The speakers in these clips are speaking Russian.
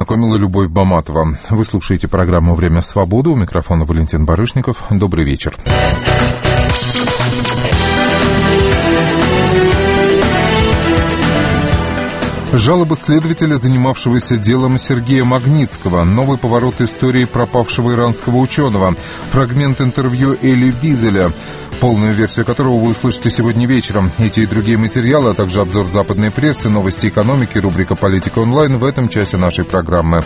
познакомила Любовь Баматова. Вы слушаете программу «Время свободы». У микрофона Валентин Барышников. Добрый вечер. Жалоба следователя, занимавшегося делом Сергея Магнитского. Новый поворот истории пропавшего иранского ученого. Фрагмент интервью Эли Визеля, полную версию которого вы услышите сегодня вечером. Эти и другие материалы, а также обзор западной прессы, новости экономики, рубрика «Политика онлайн» в этом часе нашей программы.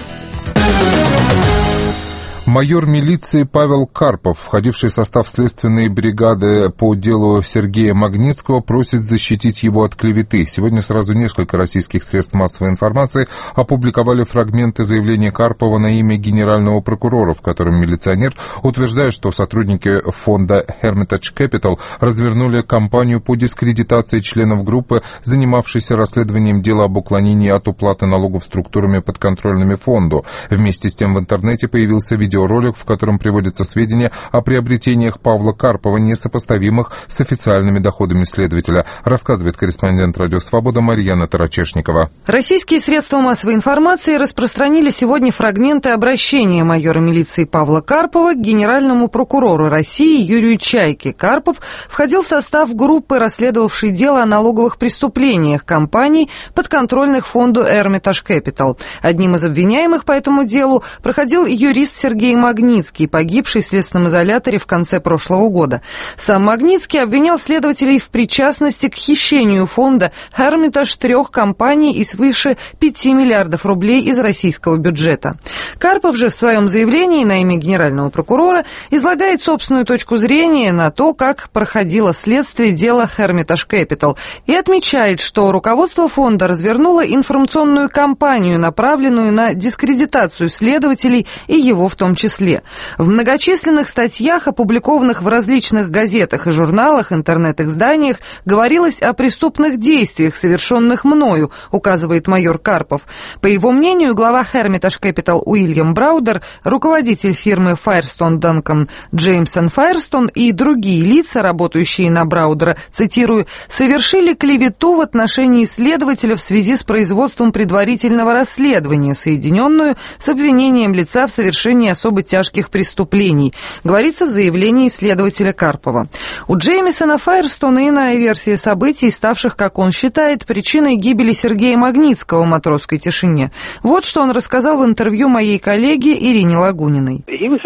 Майор милиции Павел Карпов, входивший в состав следственной бригады по делу Сергея Магнитского, просит защитить его от клеветы. Сегодня сразу несколько российских средств массовой информации опубликовали фрагменты заявления Карпова на имя генерального прокурора, в котором милиционер утверждает, что сотрудники фонда Hermitage Capital развернули кампанию по дискредитации членов группы, занимавшейся расследованием дела об уклонении от уплаты налогов структурами, подконтрольными фонду. Вместе с тем в интернете появился видеоролик, в котором приводятся сведения о приобретениях Павла Карпова, несопоставимых с официальными доходами следователя, рассказывает корреспондент «Радио Свобода» Марьяна Тарачешникова. Российские средства массовой информации распространили сегодня фрагменты обращения майора милиции Павла Карпова к генеральному прокурору России Юрию Чайке. Карпов входил в состав группы, расследовавшей дело о налоговых преступлениях компаний, подконтрольных фонду Hermitage Capital. Одним из обвиняемых по этому делу проходил юрист Сергей Магнитский, погибший в следственном изоляторе в конце прошлого года. Сам Магнитский обвинял следователей в причастности к хищению фонда Hermitage 3 компаний и свыше 5 миллиардов рублей из российского бюджета. Карпов же в своем заявлении на имя генерального прокурора излагает собственную точку зрения на то, как проходило следствие дела Hermitage Capital, и отмечает, что руководство фонда развернуло информационную кампанию, направленную на дискредитацию следователей и его в том числе. В многочисленных статьях, опубликованных в различных газетах и журналах, интернет-изданиях, говорилось о преступных действиях, совершенных мною, указывает майор Карпов. По его мнению, глава Hermitage Capital Уильям Браудер, руководитель фирмы Firestone Duncan Jameson Firestone и другие лица, работающие на Браудера, цитирую, «совершили клевету в отношении следователя в связи с производством предварительного расследования, соединенную с обвинением лица в совершении особо тяжких преступлений», говорится в заявлении следователя Карпова. У Джеймисона Файерстона иная версия событий, ставших, как он считает, причиной гибели Сергея Магнитского в матросской тишине. Вот что он рассказал в интервью моей коллеге Ирине Лагуниной.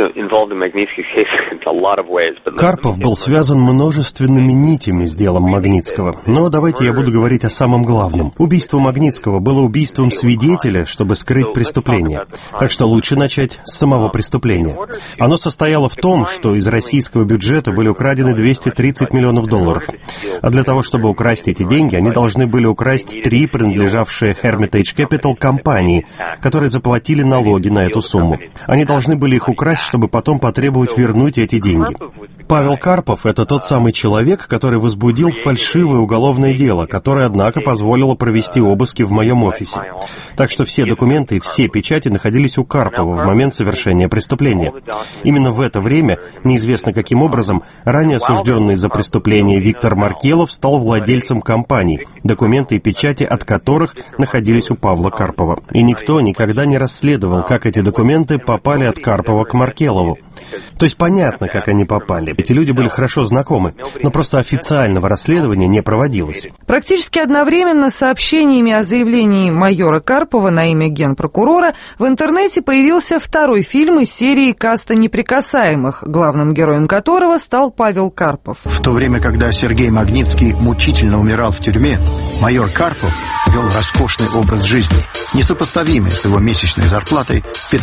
Карпов был связан множественными нитями с делом Магнитского. Но давайте я буду говорить о самом главном. Убийство Магнитского было убийством свидетеля, чтобы скрыть преступление. Так что лучше начать с самого преступления. Оно состояло в том, что из российского бюджета были украдены 230 миллионов долларов. А для того, чтобы украсть эти деньги, они должны были украсть 3 принадлежавшие Hermitage Capital компании, которые заплатили налоги на эту сумму. Они должны были их украсть, чтобы потом потребовать вернуть эти деньги. Павел Карпов — это тот самый человек, который возбудил фальшивое уголовное дело, которое, однако, позволило провести обыски в моем офисе. Так что все документы и все печати находились у Карпова в момент совершения преступления. Именно в это время, неизвестно каким образом, ранее осужденный за преступление Виктор Маркелов стал владельцем компаний, документы и печати от которых находились у Павла Карпова. И никто никогда не расследовал, как эти документы попали от Карпова к Маркелову. То есть понятно, как они попали. Эти люди были хорошо знакомы, но просто официального расследования не проводилось. Практически одновременно с сообщениями о заявлении майора Карпова на имя генпрокурора в интернете появился второй фильм из серии «Каста неприкасаемых», главным героем которого стал Павел Карпов. В то время, когда Сергей Магнитский мучительно умирал в тюрьме, майор Карпов вел роскошный образ жизни, несопоставимый с его месячной зарплатой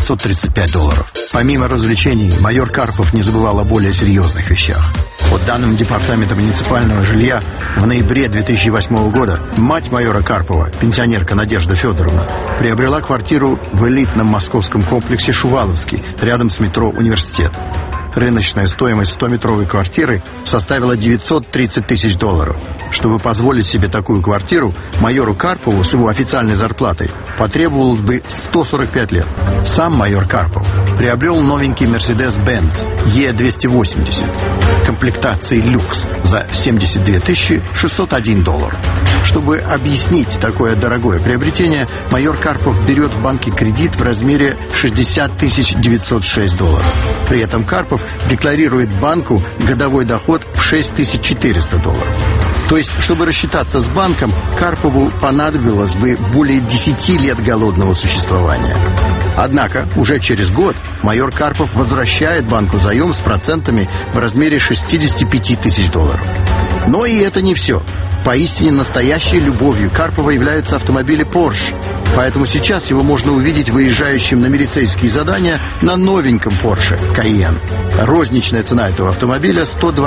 $535. Помимо развлечений, майор Карпов не забывал о более серьезных вещах. По данным Департамента муниципального жилья, в ноябре 2008 года мать майора Карпова, пенсионерка Надежда Федоровна, приобрела квартиру в элитном московском комплексе «Шуваловский», рядом с метро «Университет». Рыночная стоимость 100-метровой квартиры составила $930 тысяч. Чтобы позволить себе такую квартиру, майору Карпову с его официальной зарплатой потребовалось бы 145 лет. Сам майор Карпов приобрел новенький Mercedes-Benz E280 комплектации люкс за $72 601. Чтобы объяснить такое дорогое приобретение, майор Карпов берет в банке кредит в размере $60 906. При этом Карпов декларирует банку годовой доход в $6400. То есть, чтобы рассчитаться с банком, Карпову понадобилось бы более 10 лет голодного существования. Однако, уже через год майор Карпов возвращает банку заем с процентами в размере $65 тысяч. Но и это не все. Поистине настоящей любовью Карпова являются автомобили Porsche. Поэтому сейчас его можно увидеть выезжающим на милицейские задания на новеньком Porsche Cayenne. Розничная цена этого автомобиля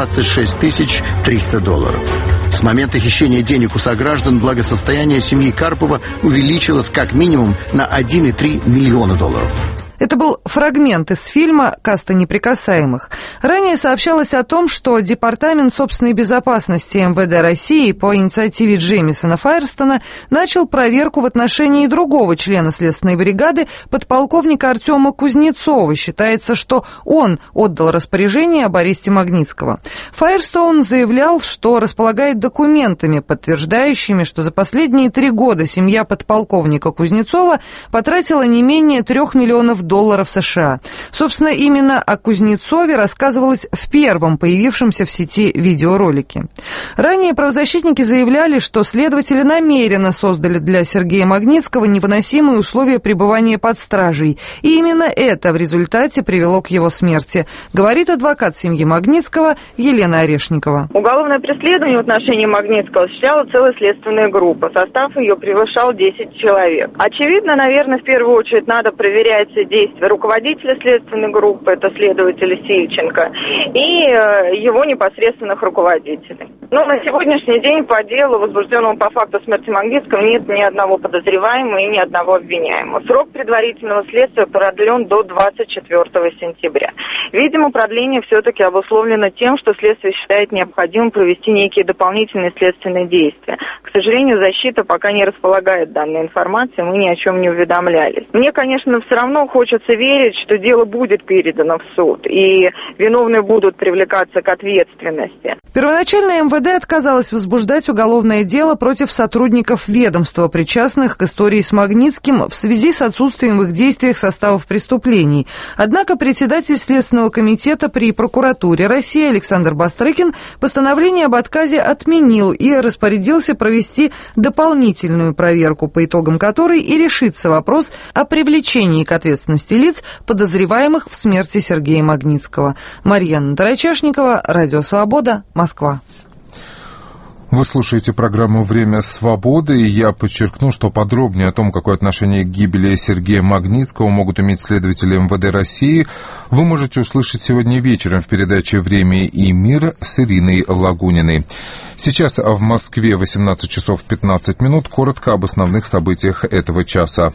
$126 300. С момента хищения денег у сограждан благосостояние семьи Карпова увеличилось как минимум на $1,3 миллиона. Это был фрагмент из фильма «Каста неприкасаемых». Ранее сообщалось о том, что Департамент собственной безопасности МВД России по инициативе Джеймисона Файерстона начал проверку в отношении другого члена следственной бригады, подполковника Артема Кузнецова. Считается, что он отдал распоряжение об аресте Магнитского. Файерстон заявлял, что располагает документами, подтверждающими, что за последние 3 года семья подполковника Кузнецова потратила не менее $3 миллионов США. Собственно, именно о Кузнецове рассказывалось в первом появившемся в сети видеоролике. Ранее правозащитники заявляли, что следователи намеренно создали для Сергея Магнитского невыносимые условия пребывания под стражей. И именно это в результате привело к его смерти, говорит адвокат семьи Магнитского Елена Орешникова. Уголовное преследование в отношении Магнитского осуществляла целая следственная группа. Состав ее превышал 10 человек. Очевидно, наверное, в первую очередь надо проверять действия руководителя следственной группы, это следователя Сильченко, и его непосредственных руководителей. Но на сегодняшний день по делу, возбужденному по факту смерти Магнитского, нет ни одного подозреваемого и ни одного обвиняемого. Срок предварительного следствия продлен до 24 сентября. Видимо, продление все-таки обусловлено тем, что следствие считает необходимым провести некие дополнительные следственные действия. К сожалению, защита пока не располагает данной информацией, мы ни о чем не уведомлялись. Мне, конечно, все равно хочется верить, что дело будет передано в суд, и виновные будут привлекаться к ответственности. Первоначально МВД отказалась возбуждать уголовное дело против сотрудников ведомства, причастных к истории с Магнитским в связи с отсутствием в их действиях составов преступлений. Однако председатель Следственного комитета при прокуратуре России Александр Бастрыкин постановление об отказе отменил и распорядился провести дополнительную проверку, по итогам которой и решится вопрос о привлечении к ответственности лиц, подозреваемых в смерти Сергея Магнитского. Марьяна Тарачешникова, Радио Свобода, Москва. Вы слушаете программу «Время свободы», и я подчеркну, что подробнее о том, какое отношение к гибели Сергея Магнитского могут иметь следователи МВД России, вы можете услышать сегодня вечером в передаче «Время и мир» с Ириной Лагуниной. Сейчас в Москве 18 часов 15 минут. Коротко об основных событиях этого часа.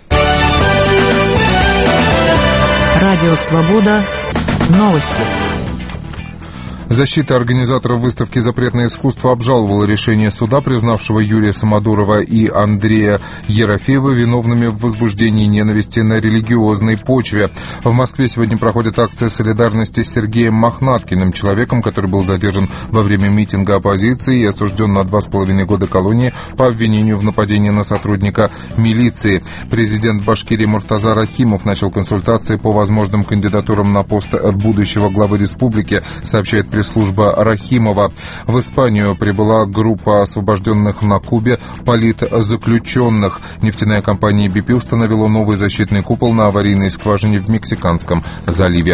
Радио «Свобода». Новости. Защита организаторов выставки «Запретное искусство» обжаловала решение суда, признавшего Юрия Самодурова и Андрея Ерофеева виновными в возбуждении ненависти на религиозной почве. В Москве сегодня проходит акция солидарности с Сергеем Мохнаткиным, человеком, который был задержан во время митинга оппозиции и осужден на 2,5 года колонии по обвинению в нападении на сотрудника милиции. Президент Башкирии Муртаза Рахимов начал консультации по возможным кандидатурам на пост будущего главы республики, сообщает пресс-служба Рахимова. В Испанию прибыла группа освобожденных на Кубе политзаключенных. Нефтяная компания BP установила новый защитный купол на аварийной скважине в Мексиканском заливе.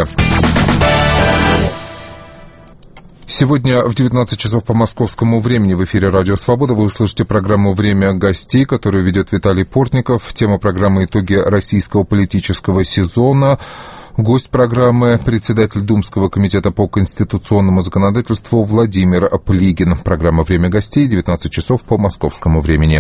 Сегодня в 19 часов по московскому времени в эфире «Радио Свобода» вы услышите программу «Время гостей», которую ведет Виталий Портников. Тема программы «Итоги российского политического сезона». Гость программы – председатель Думского комитета по конституционному законодательству Владимир Плигин. Программа «Время гостей», 19 часов по московскому времени.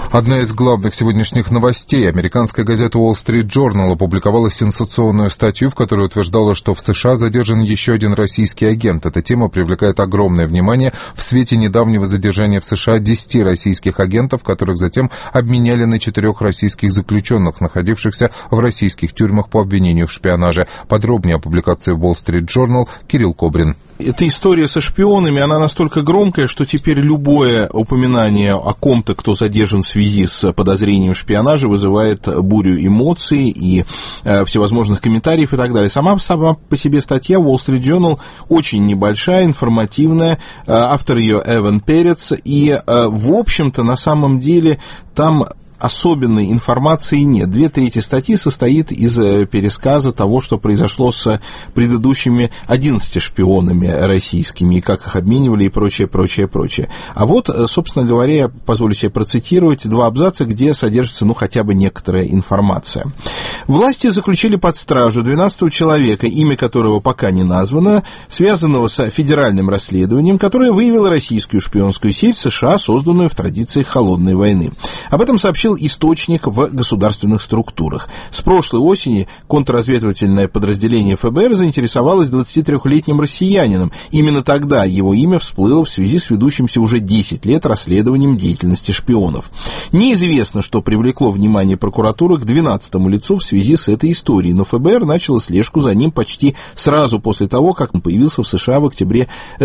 Одна из главных сегодняшних новостей. Американская газета Wall Street Journal опубликовала сенсационную статью, в которой утверждала, что в США задержан еще один российский агент. Эта тема привлекает огромное внимание в свете недавнего задержания в США 10 российских агентов, которых затем обменяли на 4 российских заключенных, находившихся в российских тюрьмах по обвинению в шпионаже. Подробнее о публикации в Wall Street Journal Кирилл Кобрин. Эта история со шпионами, она настолько громкая, что теперь любое упоминание о ком-то, кто задержан в связи с подозрением в шпионаже, вызывает бурю эмоций и всевозможных комментариев и так далее. Сама по себе статья Wall Street Journal очень небольшая, информативная, автор ее Эван Перец, и, в общем-то, на самом деле, там особенной информации нет. 2/3 статьи состоит из пересказа того, что произошло с предыдущими 11 шпионами российскими, и как их обменивали, и прочее. А вот, собственно говоря, я позволю себе процитировать 2 абзаца, где содержится, хотя бы некоторая информация. Власти заключили под стражу 12 человека, имя которого пока не названо, связанного с федеральным расследованием, которое выявило российскую шпионскую сеть в США, созданную в традициях холодной войны. Об этом сообщил источник в государственных структурах. С прошлой осени контрразведывательное подразделение ФБР заинтересовалось 23-летним россиянином. Именно тогда его имя всплыло в связи с ведущимся уже 10 лет расследованием деятельности шпионов. Неизвестно, что привлекло внимание прокуратуры к 12-му лицу в связи с этой историей, но ФБР начало слежку за ним почти сразу после того, как он появился в США в октябре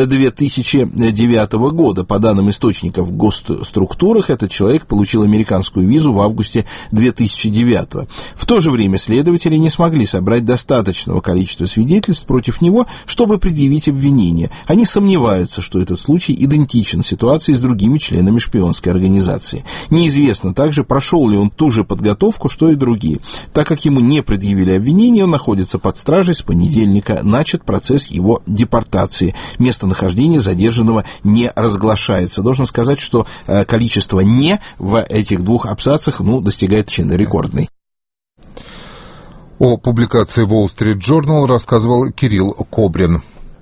2009 года. По данным источников в госструктурах, этот человек получил американскую визу в августе 2009. В то же время следователи не смогли собрать достаточного количества свидетельств против него, чтобы предъявить обвинение. Они сомневаются, что этот случай идентичен ситуации с другими членами шпионской организации. Неизвестно также, прошел ли он ту же подготовку, что и другие. Так как ему не предъявили обвинения, он находится под стражей с понедельника. Начат процесс его депортации. Местонахождение задержанного не разглашается. Должен сказать, что количество «не» в этих 2 абзацах достигает рекордной. О публикации Wall Street Journal рассказывал Кирилл Кобрин.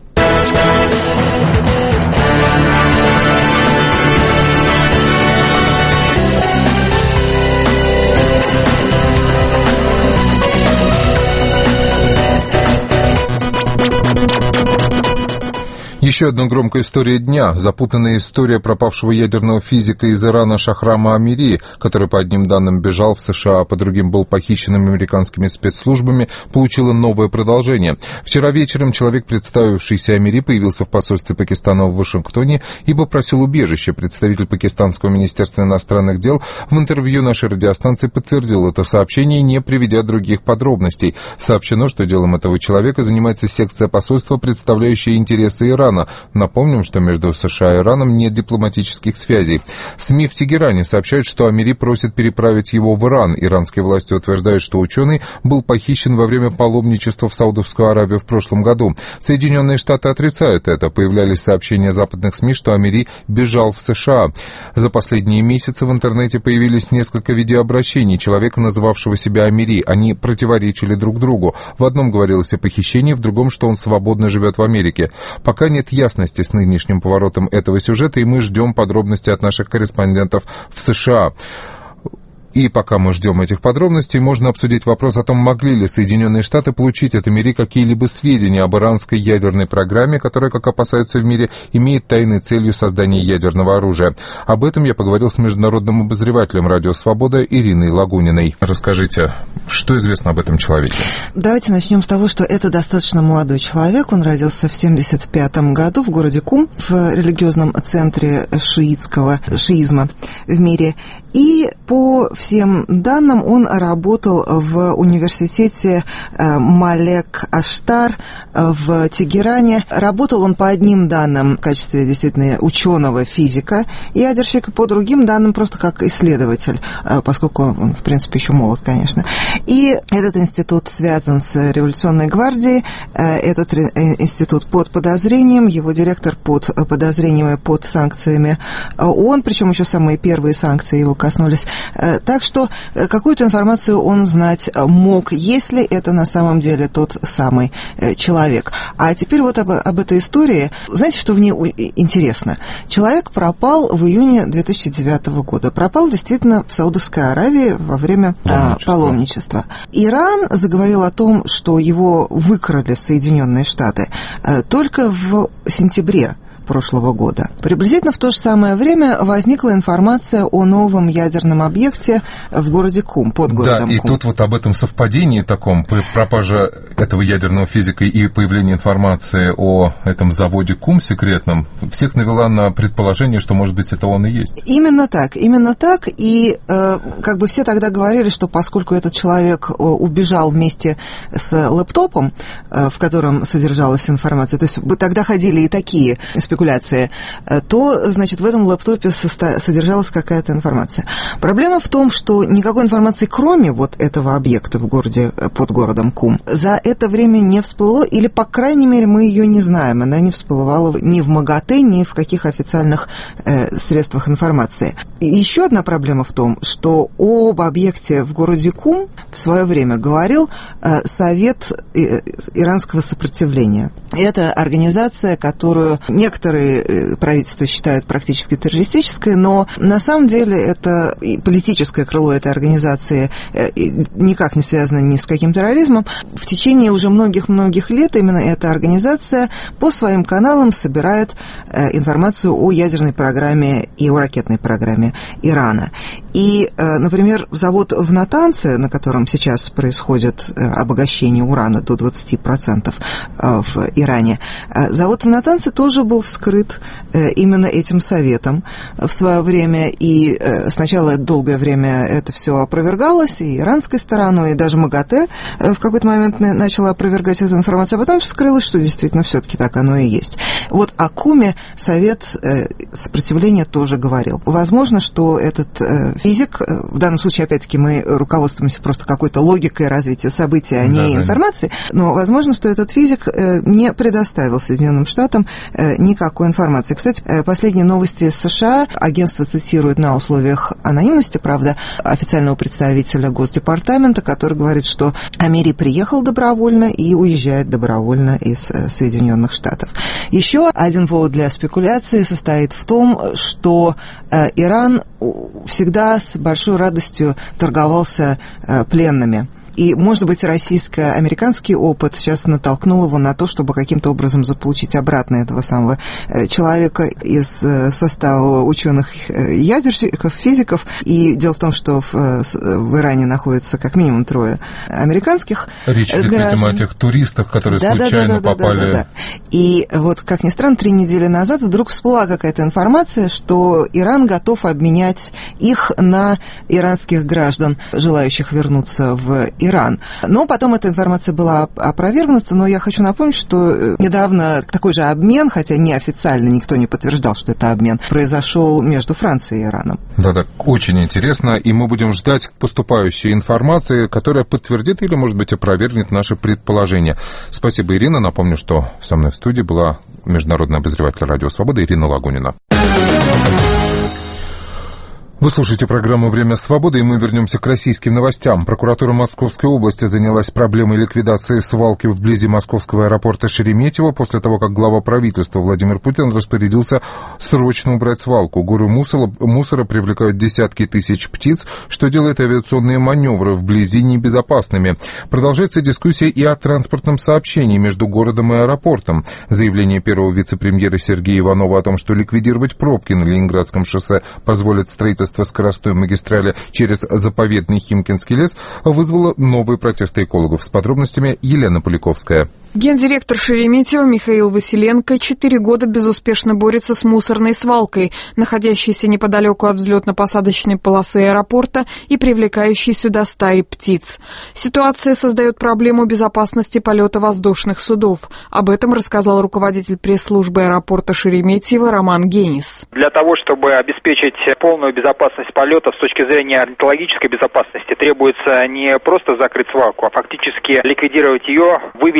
Еще одна громкая история дня. Запутанная история пропавшего ядерного физика из Ирана Шахрама Амири, который, по одним данным, бежал в США, а по другим был похищен американскими спецслужбами, получила новое продолжение. Вчера вечером человек, представившийся Амири, появился в посольстве Пакистана в Вашингтоне и попросил убежище. Представитель пакистанского министерства иностранных дел в интервью нашей радиостанции подтвердил это сообщение, не приведя других подробностей. Сообщено, что делом этого человека занимается секция посольства, представляющая интересы Ирана. Напомним, что между США и Ираном нет дипломатических связей. СМИ в Тегеране сообщают, что Амири просит переправить его в Иран. Иранские власти утверждают, что ученый был похищен во время паломничества в Саудовскую Аравию в прошлом году. Соединенные Штаты отрицают это. Появлялись сообщения западных СМИ, что Амири бежал в США. За последние месяцы в интернете появились несколько видеообращений человека, называвшего себя Амири. Они противоречили друг другу. В одном говорилось о похищении, в другом, что он свободно живет в Америке. Пока нет ясности с нынешним поворотом этого сюжета, и мы ждем подробности от наших корреспондентов в США. И пока мы ждем этих подробностей, можно обсудить вопрос о том, могли ли Соединенные Штаты получить от Амири какие-либо сведения об иранской ядерной программе, которая, как опасаются в мире, имеет тайной целью создания ядерного оружия. Об этом я поговорил с международным обозревателем «Радио Свобода» Ириной Лагуниной. Расскажите, что известно об этом человеке? Давайте начнем с того, что это достаточно молодой человек. Он родился в 1975 году в городе Кум, в религиозном центре шиизма в мире. И по всем данным он работал в университете Малек Аштар в Тегеране. Работал он по одним данным в качестве действительно ученого физика, ядерщика, по другим данным просто как исследователь, поскольку он, в принципе, еще молод, конечно. И этот институт связан с Революционной гвардией. Этот институт под подозрением, его директор под подозрением и под санкциями ООН, причем еще самые первые санкции его коснулись. Так что какую-то информацию он знать мог, если это на самом деле тот самый человек. А теперь вот об этой истории. Знаете, что в ней интересно? Человек пропал в июне 2009 года. Пропал действительно в Саудовской Аравии во время паломничества. Иран заговорил о том, что его выкрали Соединенные Штаты только в сентябре прошлого года. Приблизительно в то же самое время возникла информация о новом ядерном объекте в городе Кум, под городом Кум. Да, и тут вот об этом совпадении таком, пропажа этого ядерного физика и появление информации о этом заводе Кум секретном, всех навела на предположение, что, может быть, это он и есть. Именно так. И как бы все тогда говорили, что поскольку этот человек убежал вместе с лэптопом, в котором содержалась информация, то есть тогда ходили и такие спекуляции, то, значит, в этом лэптопе содержалась какая-то информация. Проблема в том, что никакой информации, кроме вот этого объекта в городе, под городом Кум, за это время не всплыло, или, по крайней мере, мы ее не знаем. Она не всплывала ни в МАГАТЭ, ни в каких официальных средствах информации. И еще одна проблема в том, что об объекте в городе Кум в свое время говорил Совет иранского сопротивления. Это организация, которую некоторые правительства считают практически террористической, но на самом деле это политическое крыло этой организации никак не связано ни с каким терроризмом. В течение уже многих-многих лет именно эта организация по своим каналам собирает информацию о ядерной программе и о ракетной программе Ирана. И, например, завод в Натанце, на котором сейчас происходит обогащение урана до 20% в Иране, завод в Натанце тоже был вскрыт именно этим советом в свое время, и сначала долгое время это все опровергалось, и иранской стороной, и даже МАГАТЭ в какой-то момент начала опровергать эту информацию, а потом вскрылось, что действительно все-таки так оно и есть. Вот о Куме Совет сопротивления тоже говорил. Возможно, что этот физик, в данном случае, опять-таки, мы руководствуемся просто какой-то логикой развития событий, а не информацией, но возможно, что этот физик не предоставил Соединенным Штатам никакой информации. Кстати, последние новости из США агентство цитирует на условиах анонимности, правда, официального представителя Госдепартамента, который говорит, что Амири приехал добровольно и уезжает добровольно из Соединенных Штатов. Еще один повод для спекуляции состоит в том, что Иран всегда с большой радостью торговался пленными. И, может быть, российско-американский опыт сейчас натолкнул его на то, чтобы каким-то образом заполучить обратно этого самого человека из состава ученых-ядерщиков, физиков. И дело в том, что в Иране находится как минимум 3 американских Речь идет, видимо, о тех туристах, которые случайно попали. Да. И вот, как ни странно, 3 недели назад вдруг всплыла какая-то информация, что Иран готов обменять их на иранских граждан, желающих вернуться в Иран. Но потом эта информация была опровергнута, но я хочу напомнить, что недавно такой же обмен, хотя неофициально никто не подтверждал, что это обмен, произошел между Францией и Ираном. Да, очень интересно, и мы будем ждать поступающей информации, которая подтвердит или, может быть, опровергнет наши предположения. Спасибо, Ирина. Напомню, что со мной в студии была международный обозреватель «Радио Свобода» Ирина Лагунина. Вы слушаете программу «Время свободы», и мы вернемся к российским новостям. Прокуратура Московской области занялась проблемой ликвидации свалки вблизи московского аэропорта Шереметьево после того, как глава правительства Владимир Путин распорядился срочно убрать свалку. Горы мусора привлекают десятки тысяч птиц, что делает авиационные маневры вблизи небезопасными. Продолжается дискуссия и о транспортном сообщении между городом и аэропортом. Заявление первого вице-премьера Сергея Иванова о том, что ликвидировать пробки на Ленинградском шоссе позволит строительство скоростной магистрали через заповедный Химкинский лес, вызвало новые протесты экологов. С подробностями Елена Поляковская. Гендиректор Шереметьево Михаил Василенко 4 года безуспешно борется с мусорной свалкой, находящейся неподалеку от взлетно-посадочной полосы аэропорта и привлекающей сюда стаи птиц. Ситуация создает проблему безопасности полета воздушных судов. Об этом рассказал руководитель пресс-службы аэропорта Шереметьево Роман Генис. Для того, чтобы обеспечить полную безопасность полетов с точки зрения орнитологической безопасности, требуется не просто закрыть свалку, а фактически ликвидировать ее, вывести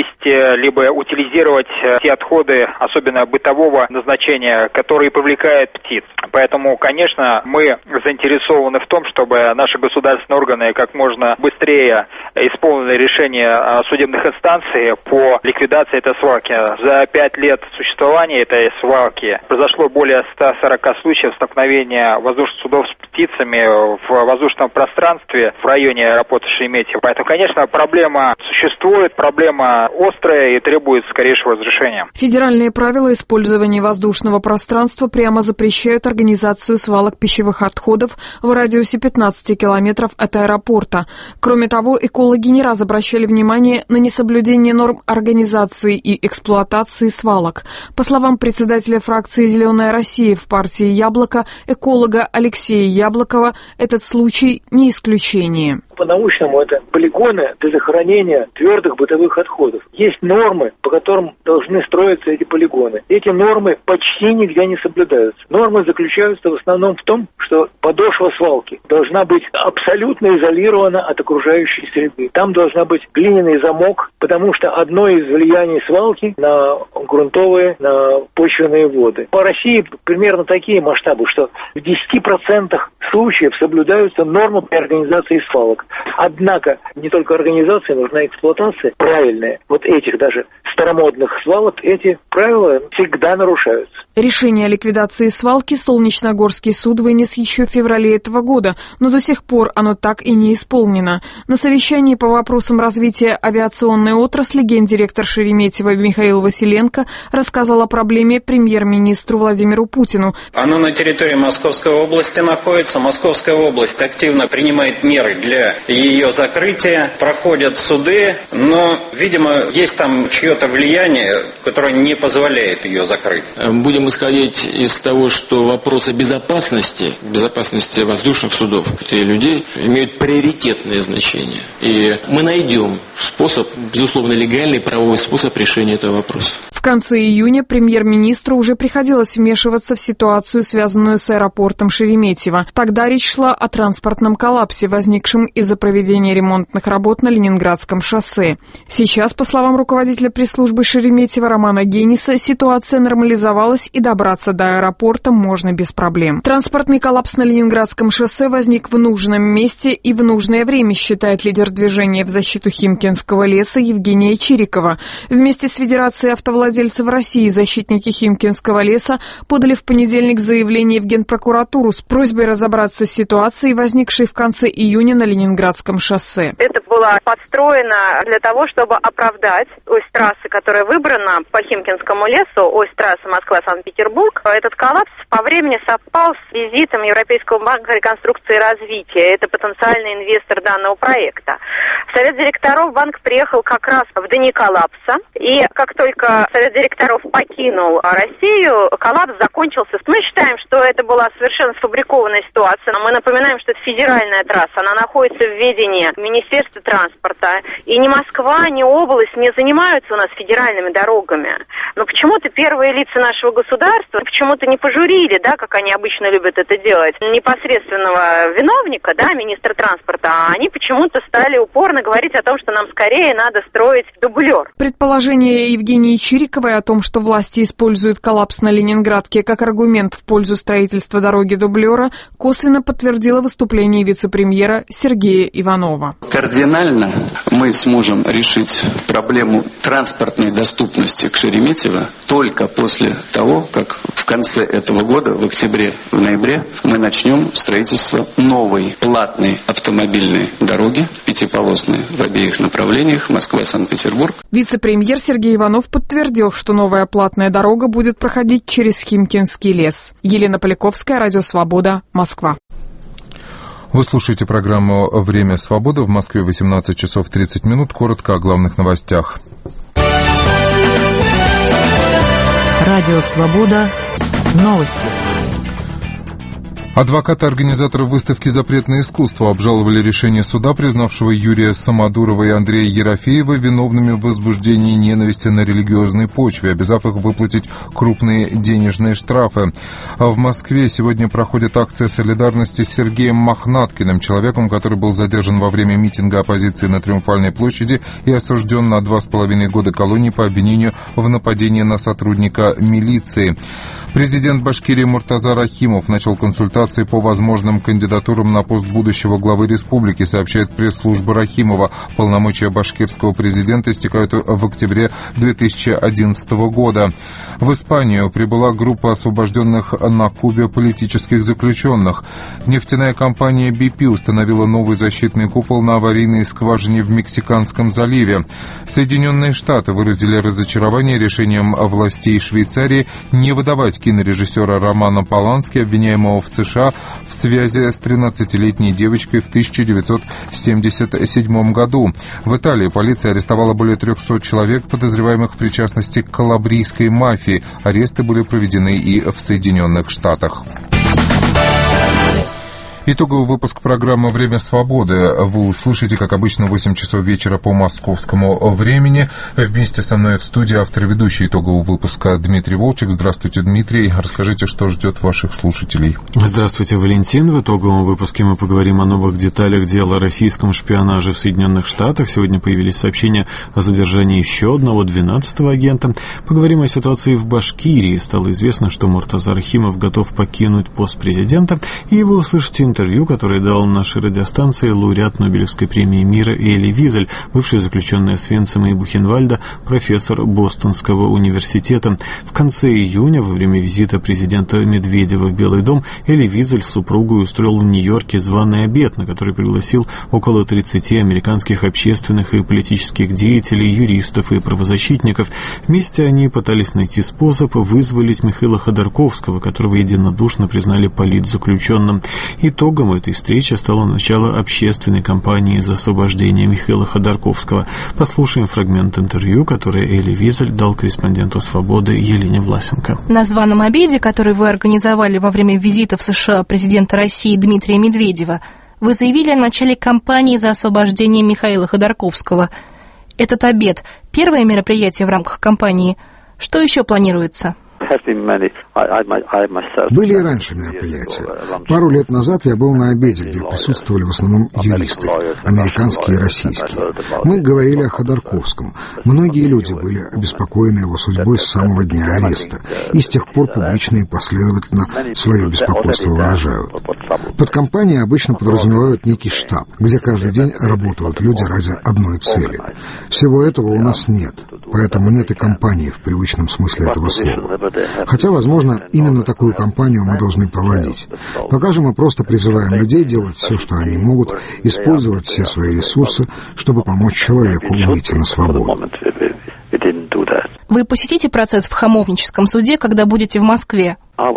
либо утилизировать те отходы, особенно бытового назначения, которые привлекают птиц. Поэтому, конечно, мы заинтересованы в том, чтобы наши государственные органы как можно быстрее исполнили решение судебных инстанций по ликвидации этой свалки. За 5 лет существования этой свалки произошло более 140 случаев столкновения воздушных судов с птицами в воздушном пространстве в районе аэропорта Шереметьево. Поэтому, конечно, проблема существует, проблема острая и требует скорейшего разрешения. Федеральные правила использования воздушного пространства прямо запрещают организацию свалок пищевых отходов в радиусе 15 километров от аэропорта. Кроме того, экологи не раз обращали внимание на несоблюдение норм организации и эксплуатации свалок. По словам председателя фракции «Зеленая Россия» в партии «Яблоко», эколога Алексея Яблокова, этот случай не исключение. По-научному это полигоны для захоронения твердых бытовых отходов. Есть нормы, по которым должны строиться эти полигоны. Эти нормы почти нигде не соблюдаются. Нормы заключаются в основном в том, что подошва свалки должна быть абсолютно изолирована от окружающей среды. Там должна быть глиняный замок, потому что одно из влияний свалки на грунтовые, на почвенные воды. По России примерно такие масштабы, что в 10% случаев соблюдаются нормы при организации свалок. Однако не только организация, нужна эксплуатация правильная. Вот этих даже старомодных свалок, эти правила всегда нарушаются. Решение о ликвидации свалки Солнечногорский суд вынес еще в феврале этого года, но до сих пор оно так и не исполнено. На совещании по вопросам развития авиационной отрасли гендиректор Шереметьево Михаил Василенко рассказал о проблеме премьер-министру Владимиру Путину. Оно на территории Московской области находится. Московская область активно принимает меры для ее закрытия. Проходят суды, но, видимо, есть там чье-то влияние, которое не позволяет ее закрыть. Будем исходить из того, что вопросы безопасности воздушных судов и людей имеют приоритетное значение. И мы найдем способ, безусловно, легальный правовой способ решения этого вопроса. В конце июня премьер-министру уже приходилось вмешиваться в ситуацию, связанную с аэропортом Шереметьево. Тогда речь шла о транспортном коллапсе, возникшем из-за проведения ремонтных работ на Ленинградском шоссе. Сейчас, по словам руководителя пресс-службы Шереметьево Романа Гениса, ситуация нормализовалась и добраться до аэропорта можно без проблем. Транспортный коллапс на Ленинградском шоссе возник в нужном месте и в нужное время, считает лидер движения в защиту Химкинского леса Евгения Чирикова. Вместе с Федерацией автовладельцев России защитники Химкинского леса подали в понедельник заявление в Генпрокуратуру с просьбой разобраться с ситуацией, возникшей в конце июня на Ленинградском шоссе. Это было подстроено для того, чтобы оправдать ось трассы, которая выбрана по Химкинскому лесу, ось трассы Москва-Санкт-Петербург. Этот коллапс по времени совпал с визитом Европейского банка реконструкции и развития. Это потенциальный инвестор данного проекта. В Совет директоров банк приехал как раз в дни коллапса. И как только Совет директоров покинул Россию, коллапс закончился. Мы считаем, что это была совершенно сфабрикованная ситуация. Мы напоминаем, что это федеральная трасса. Она находится в ведении Министерства транспорта. И ни Москва, ни область не занимаются у нас федеральными дорогами. Но почему-то первые лица нашего государства почему-то не пожурили, да, как они обычно любят это делать, непосредственного виновника, да, министра транспорта, а они почему-то стали упорно говорить о том, что нам скорее надо строить дублер. Предположение Евгении Чириковой о том, что власти используют коллапс на Ленинградке как аргумент в пользу строительства дороги-дублера, косвенно подтвердило выступление вице-премьера Сергея Иванова. Кардинально мы сможем решить проблему транспортной доступности к Шереметьево только после того, как в конце этого года, в октябре, в ноябре, мы начнем строительство новой платной автомобильной дороги, пятиполосной в обеих направлениях, Москва-Санкт-Петербург. Вице-премьер Сергей Иванов подтвердил, что новая платная дорога будет проходить через Химкинский лес. Елена Поляковская, Радио Свобода, Москва. Вы слушаете программу «Время свободы». В Москве 18 часов 30 минут. Коротко о главных новостях. Радио Свобода. Новости. Адвокаты организаторов выставки «Запретное искусство» обжаловали решение суда, признавшего Юрия Самодурова и Андрея Ерофеева виновными в возбуждении ненависти на религиозной почве, обязав их выплатить крупные денежные штрафы. А в Москве сегодня проходит акция солидарности с Сергеем Мохнаткиным, человеком, который был задержан во время митинга оппозиции на Триумфальной площади и осужден на 2,5 года колонии по обвинению в нападении на сотрудника милиции. Президент Башкирии Муртаза Рахимов начал консультации по возможным кандидатурам на пост будущего главы республики, сообщает пресс-служба Рахимова. Полномочия башкирского президента истекают в октябре 2011 года. В Испанию прибыла группа освобожденных на Кубе политических заключенных. Нефтяная компания BP установила новый защитный купол на аварийной скважине в Мексиканском заливе. Соединенные Штаты выразили разочарование решением властей Швейцарии не выдавать кинорежиссера Романа Полански, обвиняемого в США в связи с 13-летней девочкой в 1977 году. В Италии полиция арестовала более 300 человек, подозреваемых в причастности к калабрийской мафии. Аресты были проведены и в Соединенных Штатах. Итоговый выпуск программы «Время свободы» вы услышите, как обычно, в 8 часов вечера по московскому времени. Вместе со мной в студии автор и ведущий итогового выпуска Дмитрий Волчек. Здравствуйте, Дмитрий. Расскажите, что ждет ваших слушателей. Здравствуйте, Валентин. В итоговом выпуске мы поговорим о новых деталях дела о российском шпионаже в Соединенных Штатах. Сегодня появились сообщения о задержании еще одного 12-го агента. Поговорим о ситуации в Башкирии. Стало известно, что Муртаза Рахимов готов покинуть пост президента. И вы услышите интервью, которое дал нашей радиостанции лауреат Нобелевской премии мира Эли Визель, бывший заключенный Освенцима и Бухенвальда, профессор Бостонского университета. В конце июня, во время визита президента Медведева в Белый дом, Эли Визель с супругой устроил в Нью-Йорке званый обед, на который пригласил около 30 американских общественных и политических деятелей, юристов и правозащитников. Вместе они пытались найти способ вызволить Михаила Ходорковского, которого единодушно признали политзаключенным. Итогом этой встречи стало начало общественной кампании за освобождение Михаила Ходорковского. Послушаем фрагмент интервью, которое Эли Визель дал корреспонденту «Свободы» Елене Власенко. На званом обеде, который вы организовали во время визита в США президента России Дмитрия Медведева, вы заявили о начале кампании за освобождение Михаила Ходорковского. Этот обед – первое мероприятие в рамках кампании. Что еще планируется? Были и раньше мероприятия. Пару лет назад я был на обеде, где присутствовали в основном юристы, американские и российские. Мы говорили о Ходорковском. Многие люди были обеспокоены его судьбой с самого дня ареста, и с тех пор публично и последовательно свое беспокойство выражают. Под кампанией обычно подразумевают некий штаб, где каждый день работают люди ради одной цели. Всего этого у нас нет, поэтому нет и кампании в привычном смысле этого слова. Хотя, возможно, именно такую кампанию мы должны проводить. Пока же мы просто призываем людей делать все, что они могут, использовать все свои ресурсы, чтобы помочь человеку выйти на свободу. Вы посетите процесс в Хамовническом суде, когда будете в Москве?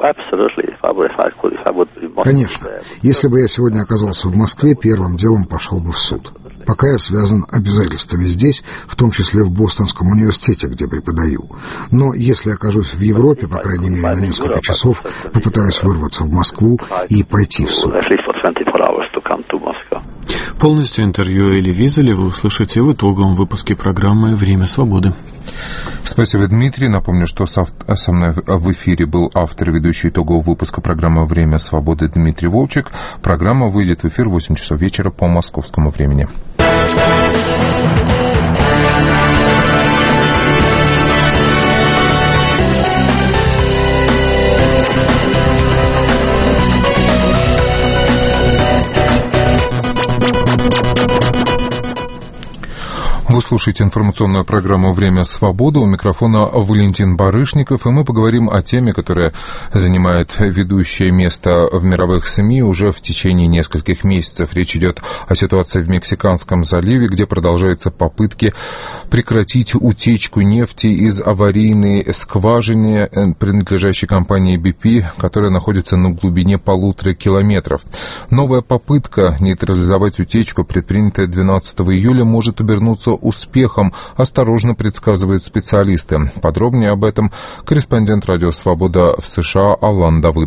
Конечно. Если бы я сегодня оказался в Москве, первым делом пошел бы в суд. Пока я связан обязательствами здесь, в том числе в Бостонском университете, где преподаю. Но если окажусь в Европе, по крайней мере, на несколько часов, попытаюсь вырваться в Москву и пойти в суд. Полностью интервью Эли Визеля вы услышите в итоговом выпуске программы «Время свободы». Спасибо, Дмитрий. Напомню, что со мной в эфире был автор и ведущий итогового выпуска программы «Время свободы» Дмитрий Волчек. Программа выйдет в эфир в 8 часов вечера по московскому времени. Вы слушаете информационную программу «Время свободы». У микрофона Валентин Барышников, и мы поговорим о теме, которая занимает ведущее место в мировых СМИ уже в течение нескольких месяцев. Речь идет о ситуации в Мексиканском заливе, где продолжаются попытки прекратить утечку нефти из аварийной скважины, принадлежащей компании BP, которая находится на глубине 1,5 километров. Новая попытка нейтрализовать утечку, предпринятая 12 июля, может обернуться успехом, осторожно предсказывают специалисты. Подробнее об этом корреспондент «Радио Свобода» в США Алан Давыдов.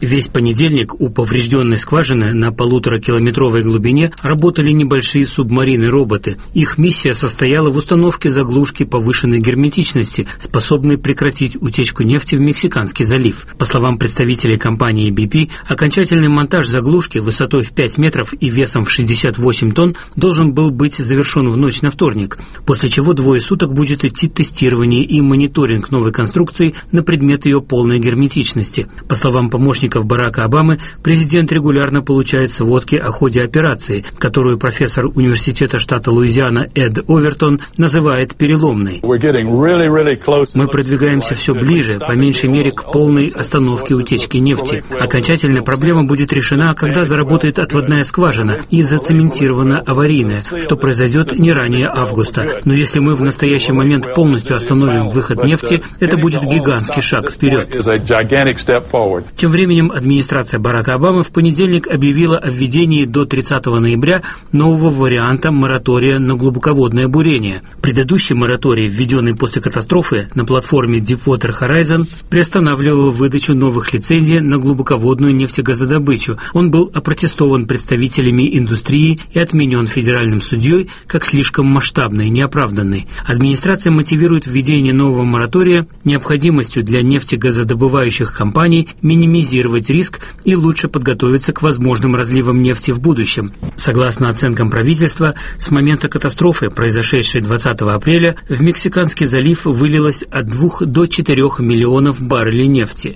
Весь понедельник у поврежденной скважины на 1,5-километровой глубине работали небольшие субмарины-роботы. Их миссия состояла в установке заглушки повышенной герметичности, способной прекратить утечку нефти в Мексиканский залив. По словам представителей компании BP, окончательный монтаж заглушки высотой в 5 метров и весом в 68 тонн должен был быть завершен в ночь на вторник, после чего 2 суток будет идти тестирование и мониторинг новой конструкции на предмет ее полной герметичности. По словам помощников Барака Обамы, президент регулярно получает сводки о ходе операции, которую профессор университета штата Луизиана Эд Овертон называет переломной. Мы продвигаемся все ближе, по меньшей мере, к полной остановке утечки нефти. Окончательная проблема будет решена, когда заработает отводная скважина и зацементирована аварийная, что произойдет не ранее августа. Но если мы в настоящий момент полностью остановим выход нефти, это будет гигантский шаг вперед. Тем временем администрация Барака Обамы в понедельник объявила о введении до 30 ноября нового варианта моратория на глубоководное бурение. Предыдущий мораторий, введенный после катастрофы на платформе Deepwater Horizon, приостанавливал выдачу новых лицензий на глубоководную нефтегазодобычу. Он был опротестован представителями индустрии и отменен федеральным судьей как слишком масштабный и неоправданный. Администрация мотивирует введение нового моратория необходимостью для нефтегазодобывающих компаний минимизировать риск и лучше подготовиться к возможным разливам нефти в будущем. Согласно оценкам правительства, с момента катастрофы, произошедшей 20 апреля, в Мексиканский залив вылилось от 2 до 4 миллионов баррелей нефти.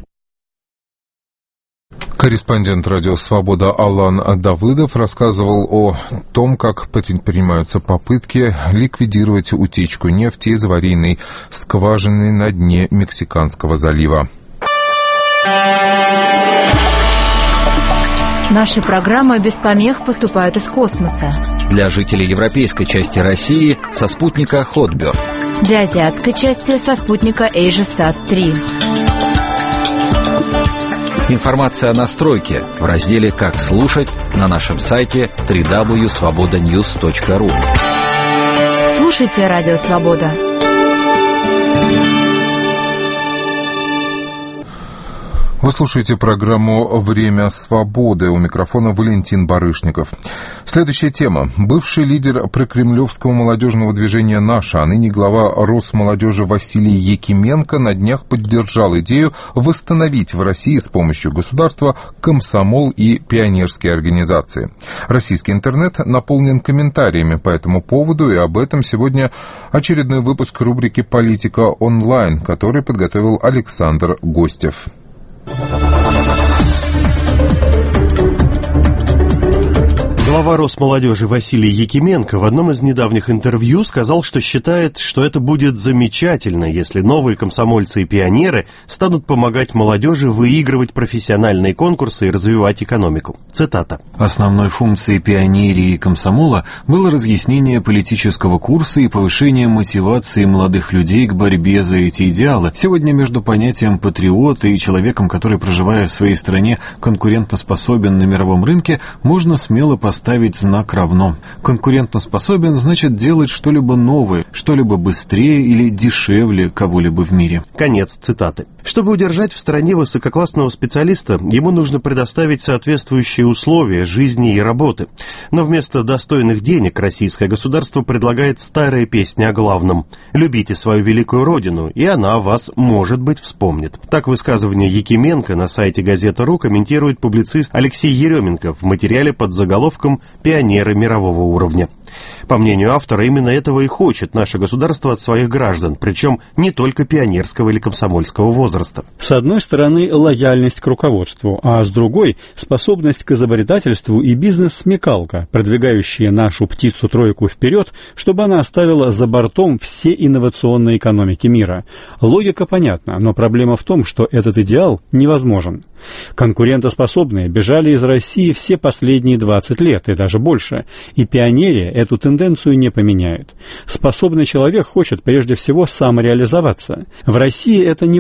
Корреспондент радио «Свобода» Алан Давыдов рассказывал о том, как предпринимаются попытки ликвидировать утечку нефти из аварийной скважины на дне Мексиканского залива. Наши программы без помех поступают из космоса. Для жителей европейской части России со спутника Хотберг. Для азиатской части со спутника AsiaSat-3. Информация о настройке в разделе «Как слушать» на нашем сайте www.svobodanews.ru. Слушайте Радио Свобода. Вы слушаете программу «Время свободы». У микрофона Валентин Барышников. Следующая тема. Бывший лидер прокремлевского молодежного движения «Наша», а ныне глава Росмолодежи Василий Якименко на днях поддержал идею восстановить в России с помощью государства комсомол и пионерские организации. Российский интернет наполнен комментариями по этому поводу, и об этом сегодня очередной выпуск рубрики «Политика онлайн», который подготовил Александр Гостев. Глава Росмолодежи Василий Якименко в одном из недавних интервью сказал, что считает, что это будет замечательно, если новые комсомольцы и пионеры станут помогать молодежи выигрывать профессиональные конкурсы и развивать экономику. Цитата. Основной функцией пионерии и комсомола было разъяснение политического курса и повышение мотивации молодых людей к борьбе за эти идеалы. Сегодня между понятием патриота и человеком, который, проживая в своей стране, конкурентоспособен на мировом рынке, можно смело поставить знак равно. Конкурентоспособен значит делать что-либо новое, что-либо быстрее или дешевле кого-либо в мире. Конец цитаты. Чтобы удержать в стране высококлассного специалиста, ему нужно предоставить соответствующие условия жизни и работы. Но вместо достойных денег российское государство предлагает старые песни о главном. Любите свою великую родину, и она вас, может быть, вспомнит. Так высказывание Якименко на сайте «Газета.ру» комментирует публицист Алексей Еременко в материале под заголовком «Пионеры мирового уровня». По мнению автора, именно этого и хочет наше государство от своих граждан, причем не только пионерского или комсомольского возраста. С одной стороны, лояльность к руководству, а с другой – способность к изобретательству и бизнес-смекалка, продвигающая нашу птицу-тройку вперед, чтобы она оставила за бортом все инновационные экономики мира. Логика понятна, но проблема в том, что этот идеал невозможен. Конкурентоспособные бежали из России все последние 20 лет и даже больше, и пионерия эту тенденцию не поменяет. Способный человек хочет прежде всего самореализоваться. В России это невозможно,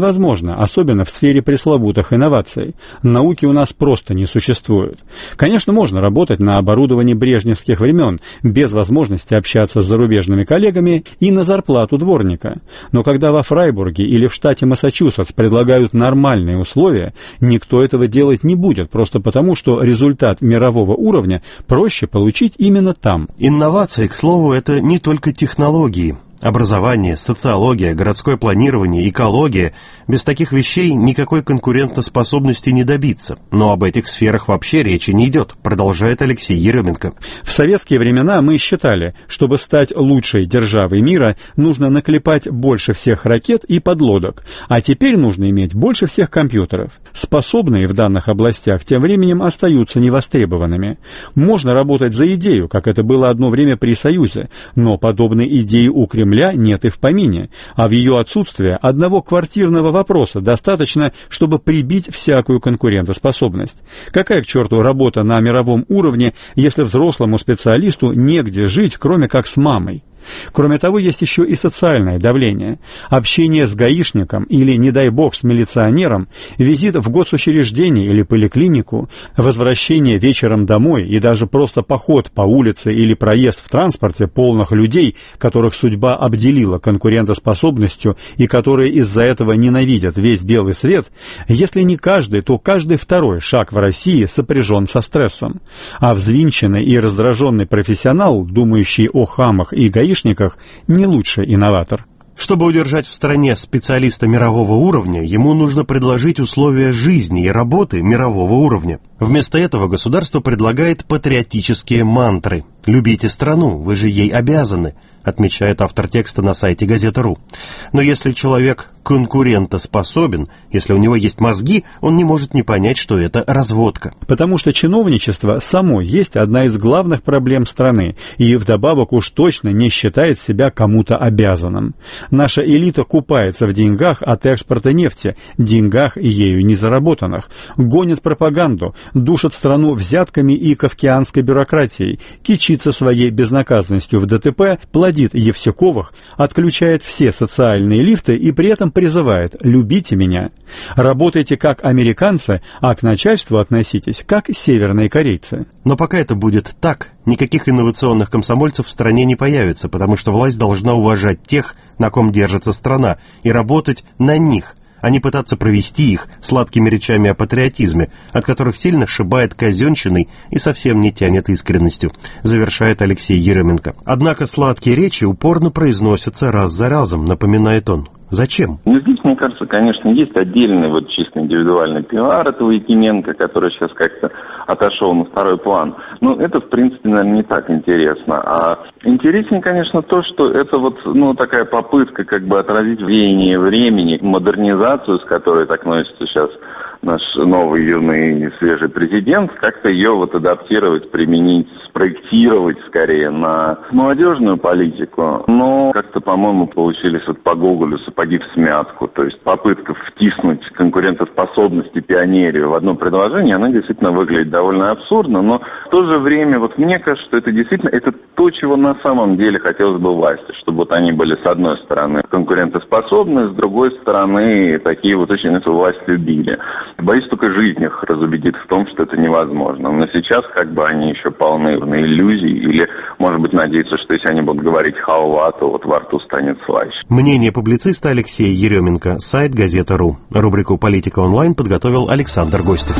невозможно, особенно в сфере пресловутых инноваций. Науки у нас просто не существует. Конечно, можно работать на оборудовании брежневских времен, без возможности общаться с зарубежными коллегами и на зарплату дворника. Но когда во Фрайбурге или в штате Массачусетс предлагают нормальные условия, никто этого делать не будет, просто потому, что результат мирового уровня проще получить именно там. Инновации, к слову, это не только технологии. Образование, социология, городское планирование, экология. Без таких вещей никакой конкурентоспособности не добиться. Но об этих сферах вообще речи не идет, продолжает Алексей Еременко. В советские времена мы считали, чтобы стать лучшей державой мира, нужно наклепать больше всех ракет и подлодок, а теперь нужно иметь больше всех компьютеров. Способные в данных областях тем временем остаются невостребованными. Можно работать за идею, как это было одно время при Союзе, но подобной идеи у Кремля нет и в помине, а в ее отсутствие одного квартирного вопроса достаточно, чтобы прибить всякую конкурентоспособность. Какая к черту работа на мировом уровне, если взрослому специалисту негде жить, кроме как с мамой? Кроме того, есть еще и социальное давление. Общение с гаишником или, не дай бог, с милиционером, визит в госучреждение или поликлинику, возвращение вечером домой и даже просто поход по улице или проезд в транспорте полных людей, которых судьба обделила конкурентоспособностью и которые из-за этого ненавидят весь белый свет, если не каждый, то каждый второй шаг в России сопряжен со стрессом. А взвинченный и раздраженный профессионал, думающий о хамах и гаишниках, не лучший инноватор. Чтобы удержать в стране специалиста мирового уровня, ему нужно предложить условия жизни и работы мирового уровня. Вместо этого государство предлагает патриотические мантры. «Любите страну, вы же ей обязаны», отмечает автор текста на сайте Газета.ру. Но если человек конкурентоспособен, если у него есть мозги, он не может не понять, что это разводка. Потому что чиновничество само есть одна из главных проблем страны, и вдобавок уж точно не считает себя кому-то обязанным. Наша элита купается в деньгах от экспорта нефти, деньгах ею не заработанных, гонит пропаганду, душит страну взятками и кафкианской бюрократией, кичится своей безнаказанностью в ДТП, плодит Евсюковых, отключает все социальные лифты и при этом призывает «любите меня». Работайте как американцы, а к начальству относитесь как северные корейцы. Но пока это будет так, никаких инновационных комсомольцев в стране не появится, потому что власть должна уважать тех, на ком держится страна, и работать на них, а не пытаться провести их сладкими речами о патриотизме, от которых сильно шибает казенщиной и совсем не тянет искренностью, завершает Алексей Еременко. Однако сладкие речи упорно произносятся раз за разом, напоминает он. Зачем? Ну, здесь, мне кажется, конечно, есть отдельный вот чисто индивидуальный пиар этого Якименко, который сейчас как-то отошел на второй план. Ну, это, в принципе, наверное, не так интересно. А интереснее, конечно, то, что это вот, ну, такая попытка как бы отразить веяние времени, модернизацию, с которой так носится сейчас наш новый юный свежий президент, как-то ее вот адаптировать, применить, спроектировать скорее на молодежную политику. Но как-то, по-моему, получились вот по Гоголю сапоги в смятку. То есть попытка втиснуть конкурентоспособность и пионерию в одно предложение, она действительно выглядит довольно абсурдно, но в то же время, вот мне кажется, что это действительно, это то, чего на самом деле хотелось бы власти, чтобы вот они были с одной стороны конкурентоспособны, с другой стороны такие вот очень эту власть любили. Боюсь, только жизнь их разубедит в том, что это невозможно. Но сейчас как бы они еще полны иллюзий, или, может быть, надеются, что если они будут говорить халва, то вот во рту станет слаще. Мнение публициста Алексея Еременко, сайт Газета.ру. Рубрику «Политика онлайн» подготовил Александр Гостев.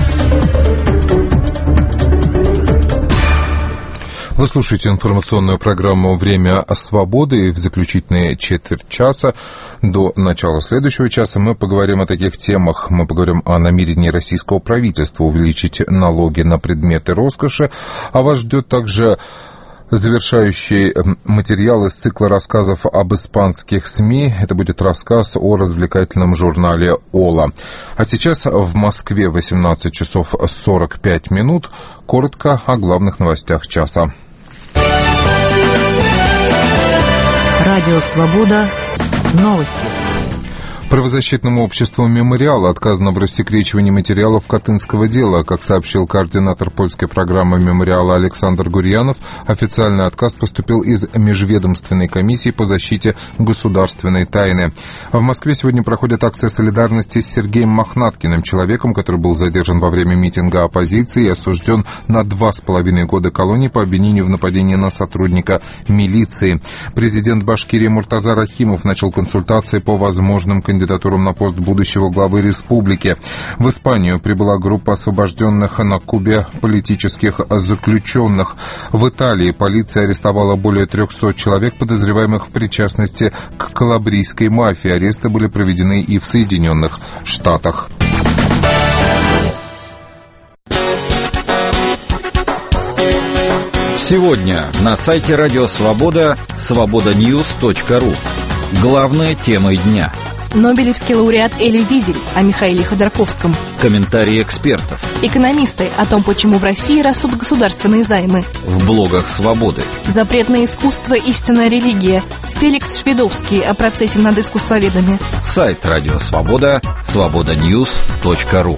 Вы слушаете информационную программу «Время свободы», и в заключительные четверть часа до начала следующего часа мы поговорим о таких темах. Мы поговорим о намерении российского правительства увеличить налоги на предметы роскоши, а вас ждет также завершающий материал из цикла рассказов об испанских СМИ. Это будет рассказ о развлекательном журнале «Ола». А сейчас в Москве 18 часов 45 минут. Коротко о главных новостях часа. Радио «Свобода». Новости. Правозащитному обществу «Мемориал» отказано в рассекречивании материалов Катынского дела. Как сообщил координатор польской программы «Мемориала» Александр Гурьянов, официальный отказ поступил из Межведомственной комиссии по защите государственной тайны. В Москве сегодня проходит акция солидарности с Сергеем Мохнаткиным, человеком, который был задержан во время митинга оппозиции и осужден на 2,5 года колонии по обвинению в нападении на сотрудника милиции. Президент Башкирии Муртаза Рахимов начал консультации по возможным кандидатурам на пост будущего главы республики. В Испанию прибыла группа освобожденных на Кубе политических заключенных. В Италии полиция арестовала более 300 человек, подозреваемых в причастности к калабрийской мафии. Аресты были проведены и в Соединенных Штатах. Сегодня на сайте Радио Свобода свободаньюс.ру. Главные темы дня. Нобелевский лауреат Эли Визель о Михаиле Ходорковском. Комментарии экспертов. Экономисты о том, почему в России растут государственные займы. В блогах Свободы. Запретное искусство, истинная религия. Феликс Шведовский о процессе над искусствоведами. Сайт Радио Свобода свободаньюс.ру.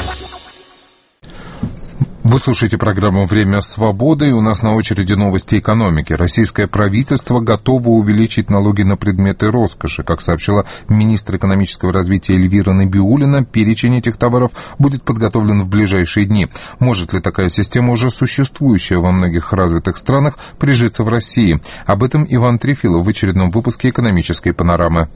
Вы слушаете программу «Время свободы», и у нас на очереди новости экономики. Российское правительство готово увеличить налоги на предметы роскоши. Как сообщила министр экономического развития Эльвира Набиуллина, перечень этих товаров будет подготовлен в ближайшие дни. Может ли такая система, уже существующая во многих развитых странах, прижиться в России? Об этом Иван Трефилов в очередном выпуске «Экономической панорамы».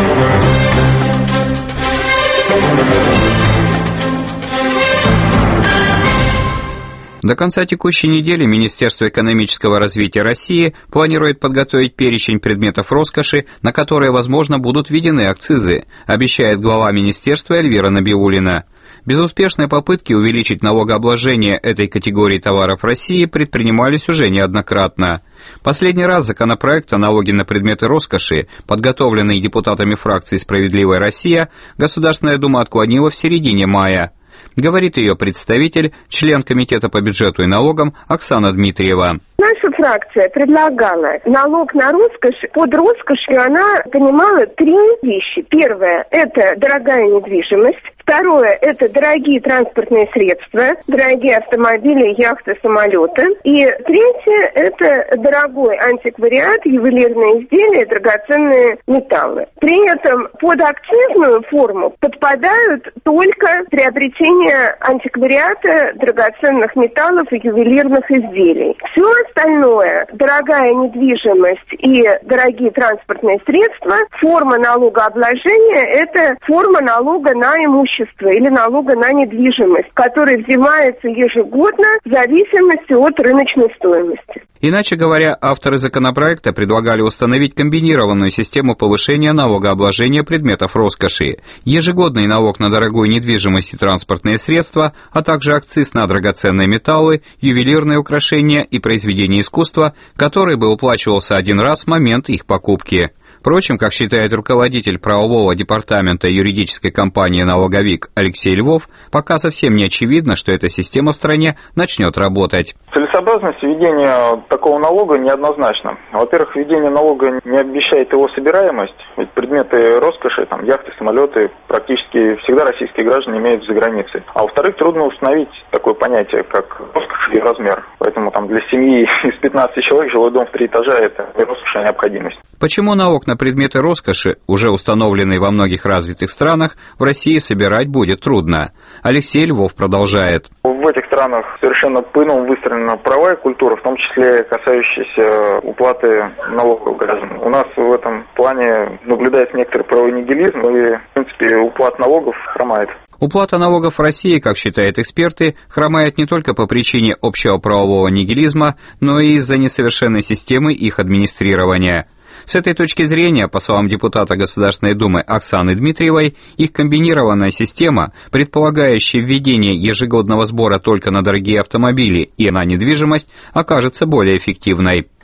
До конца текущей недели Министерство экономического развития России планирует подготовить перечень предметов роскоши, на которые, возможно, будут введены акцизы, обещает глава министерства Эльвира Набиуллина. Безуспешные попытки увеличить налогообложение этой категории товаров в России предпринимались уже неоднократно. Последний раз законопроект о налоге на предметы роскоши, подготовленный депутатами фракции «Справедливая Россия», Государственная Дума отклонила в середине мая. Говорит ее представитель, член Комитета по бюджету и налогам Оксана Дмитриева. Наша фракция предлагала налог на роскошь. Под роскошью она понимала три вещи. Первое – это дорогая недвижимость. Второе – это дорогие транспортные средства, дорогие автомобили, яхты, самолеты. И третье – это дорогой антиквариат, ювелирные изделия, драгоценные металлы. При этом под акцизную форму подпадают только приобретение антиквариата, драгоценных металлов и ювелирных изделий. Все остальное, дорогая недвижимость и дорогие транспортные средства, форма налогообложения – это форма налога на имущество или налога на недвижимость, который взимается ежегодно в зависимости от рыночной стоимости. Иначе говоря, авторы законопроекта предлагали установить комбинированную систему повышения налогообложения предметов роскоши, ежегодный налог на дорогую недвижимость и транспортные средства, а также акциз на драгоценные металлы, ювелирные украшения и произведения искусства, который бы уплачивался один раз в момент их покупки. Впрочем, как считает руководитель правового департамента юридической компании «Налоговик» Алексей Львов, пока совсем не очевидно, что эта система в стране начнет работать. Целесообразность введения такого налога неоднозначна. Во-первых, введение налога не обещает его собираемость, ведь предметы роскоши, там, яхты, самолеты, практически всегда российские граждане имеют за границей. А во-вторых, трудно установить такое понятие, как роскошь и размер. Поэтому там для семьи из 15 человек жилой дом в 3 этажа – это роскошь и необходимость. Почему налог на предметы роскоши, уже установленный во многих развитых странах, в России собирать будет трудно? Алексей Львов продолжает. В этих странах совершенно по-иному выстроена правовая культура, в том числе касающаяся уплаты налогов граждан. У нас в этом плане наблюдается некоторый правовой нигилизм, и, в принципе, уплата налогов хромает. Уплата налогов в России, как считают эксперты, хромает не только по причине общего правового нигилизма, но и из-за несовершенной системы их администрирования. С этой точки зрения, по словам депутата Государственной Думы Оксаны Дмитриевой, их комбинированная система, предполагающая введение ежегодного сбора только на дорогие автомобили и на недвижимость, окажется более эффективной.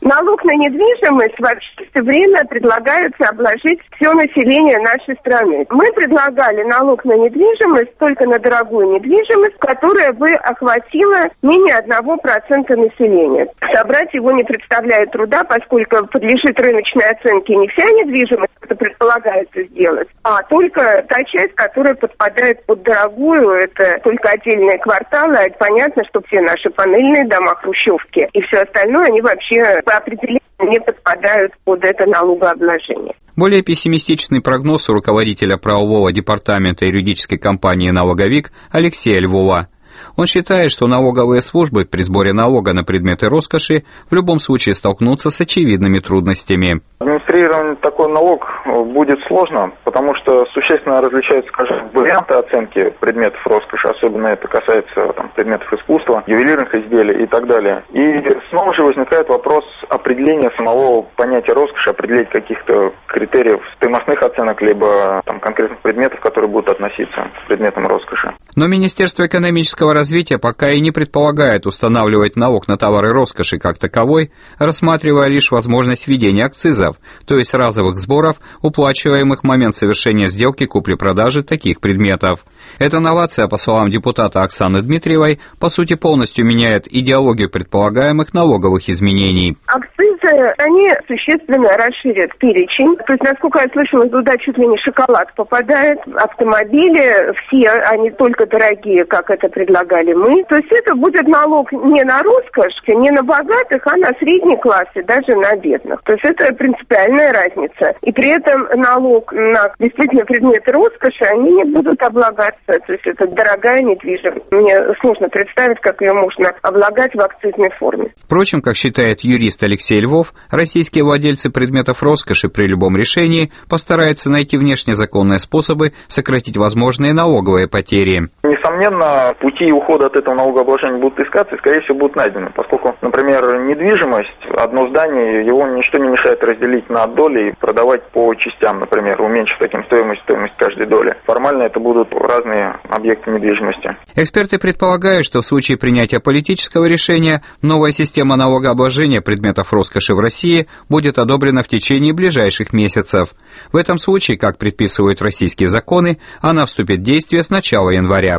Налог на недвижимость вообще все время предлагается обложить все население нашей страны. Мы предлагали налог на недвижимость только на дорогую недвижимость, которая бы охватила менее 1% населения. Собрать его не представляет труда, поскольку подлежит рыночной оценке не вся недвижимость, это предполагается сделать, а только та часть, которая подпадает под дорогую, это только отдельные кварталы, а это понятно, что все наши панельные дома, хрущевки и все остальное, они вообще по определению не подпадают под это налогообложение. Более пессимистичный прогноз у руководителя правового департамента юридической компании «Налоговик» Алексея Львова. Он считает, что налоговые службы при сборе налога на предметы роскоши в любом случае столкнутся с очевидными трудностями. Администрирование такой налог будет сложно, потому что существенно различаются, скажем, варианты оценки предметов роскоши, особенно это касается предметов искусства, ювелирных изделий и так далее. И снова же возникает вопрос определения самого понятия роскоши, определить каких-то критериев стоимостных оценок, либо конкретных предметов, которые будут относиться к предметам роскоши. Но Министерство экономического развития пока и не предполагает устанавливать налог на товары роскоши как таковой, рассматривая лишь возможность введения акцизов, то есть разовых сборов, уплачиваемых в момент совершения сделки купли-продажи таких предметов. Эта новация, по словам депутата Оксаны Дмитриевой, по сути полностью меняет идеологию предполагаемых налоговых изменений. Акцизы, они существенно расширят перечень. То есть, насколько я слышала, туда чуть ли не шоколад попадает, автомобили, все, они только дорогие, как это предлагали мы. То есть это будет налог не на роскошь, не на богатых, а на средний класс и даже на бедных. То есть это принципиальная разница. И при этом налог на действительно предметы роскоши, они не будут облагаться. То есть это дорогая недвижимость. Мне сложно представить, как ее можно облагать в акцизной форме. Впрочем, как считает юрист Алексей Львов, российские владельцы предметов роскоши при любом решении постараются найти внешнезаконные способы сократить возможные налоговые потери. Несомненно, пути ухода от этого налогообложения будут искаться и, скорее всего, будут найдены, поскольку, например, недвижимость, одно здание, его ничто не мешает разделить на доли и продавать по частям, например, уменьшив таким стоимость каждой доли. Формально это будут разные объекты недвижимости. Эксперты предполагают, что в случае принятия политического решения новая система налогообложения предметов роскоши в России будет одобрена в течение ближайших месяцев. В этом случае, как предписывают российские законы, она вступит в действие с начала января.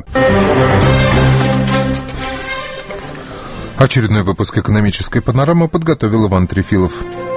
Очередной выпуск «Экономической панорамы» подготовил Иван Трефилов.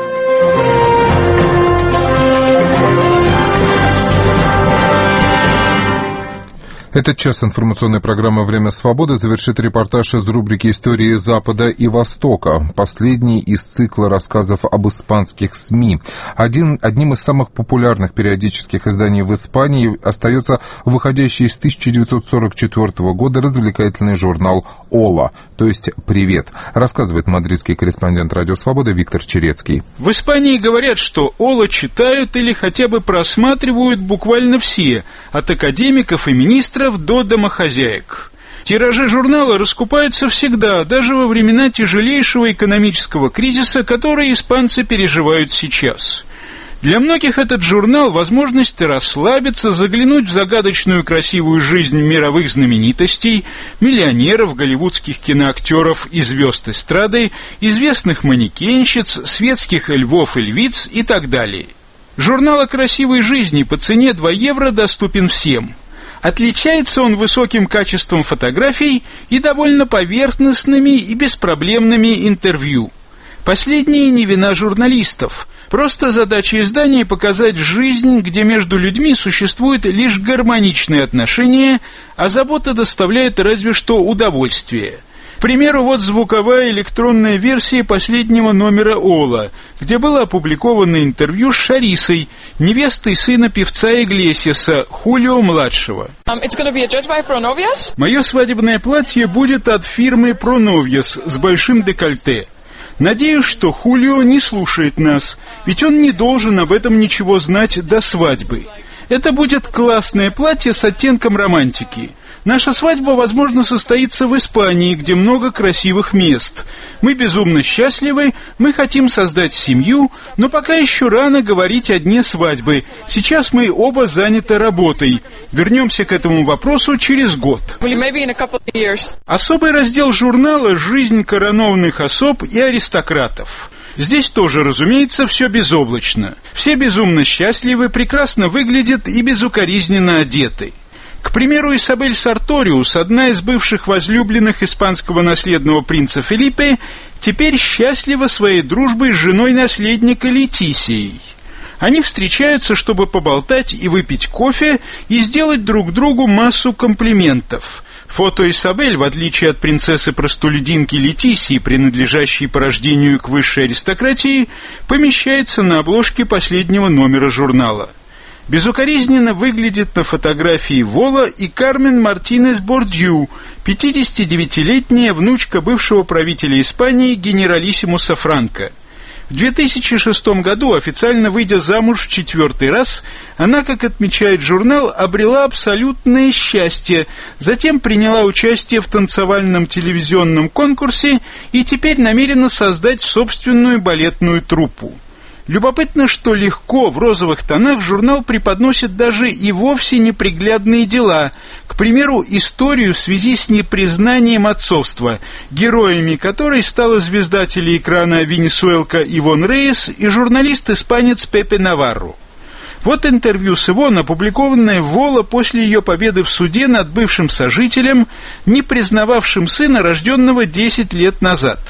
Этот час информационной программы «Время свободы» завершит репортаж из рубрики «Истории Запада и Востока». Последний из цикла рассказов об испанских СМИ. Одним из самых популярных периодических изданий в Испании остается выходящий с 1944 года развлекательный журнал «Ола», то есть «Привет», рассказывает мадридский корреспондент «Радио Свобода» Виктор Черецкий. В Испании говорят, что «Ола» читают или хотя бы просматривают буквально все, от академиков и министров до домохозяек. Тиражи журнала раскупаются всегда, даже во времена тяжелейшего экономического кризиса, который испанцы переживают сейчас. Для многих этот журнал – возможность расслабиться, заглянуть в загадочную красивую жизнь мировых знаменитостей, миллионеров, голливудских киноактеров и звезд эстрады, известных манекенщиц, светских львов и львиц и так далее. Журнал о красивой жизни по цене 2 евро доступен всем. Отличается он высоким качеством фотографий и довольно поверхностными и беспроблемными интервью. Последние не вина журналистов. Просто задача издания показать жизнь, где между людьми существуют лишь гармоничные отношения, а забота доставляет разве что удовольствие. К примеру, вот звуковая электронная версия последнего номера «Ола», где было опубликовано интервью с Шарисой, невестой сына певца Иглесиаса, Хулио-младшего. Мое свадебное платье будет от фирмы «Pronovias» с большим декольте. Надеюсь, что Хулио не слушает нас, ведь он не должен об этом ничего знать до свадьбы. Это будет классное платье с оттенком романтики. Наша свадьба, возможно, состоится в Испании, где много красивых мест. Мы безумно счастливы, мы хотим создать семью, но пока еще рано говорить о дне свадьбы. Сейчас мы оба заняты работой. Вернемся к этому вопросу через год. Особый раздел журнала «Жизнь коронованных особ и аристократов». Здесь тоже, разумеется, все безоблачно. Все безумно счастливы, прекрасно выглядят и безукоризненно одеты. К примеру, Исабель Сарториус, одна из бывших возлюбленных испанского наследного принца Фелипе, теперь счастлива своей дружбой с женой наследника Летисией. Они встречаются, чтобы поболтать и выпить кофе и сделать друг другу массу комплиментов. Фото Исабель, в отличие от принцессы-простолюдинки Летисии, принадлежащей по рождению к высшей аристократии, помещается на обложке последнего номера журнала. Безукоризненно выглядит на фотографии Вола и Кармен Мартинес Бордью, 59-летняя внучка бывшего правителя Испании генералиссимуса Франко. В 2006 году, официально выйдя замуж в 4-й раз, она, как отмечает журнал, обрела абсолютное счастье, затем приняла участие в танцевальном телевизионном конкурсе и теперь намерена создать собственную балетную труппу. Любопытно, что легко в розовых тонах журнал преподносит даже и вовсе неприглядные дела, к примеру, историю в связи с непризнанием отцовства, героями которой стала звезда телеэкрана венесуэлка Ивон Рейес и журналист-испанец Пепе Наварро. Вот интервью с Ивон, опубликованное в Вола после ее победы в суде над бывшим сожителем, не признававшим сына, рожденного 10 лет назад.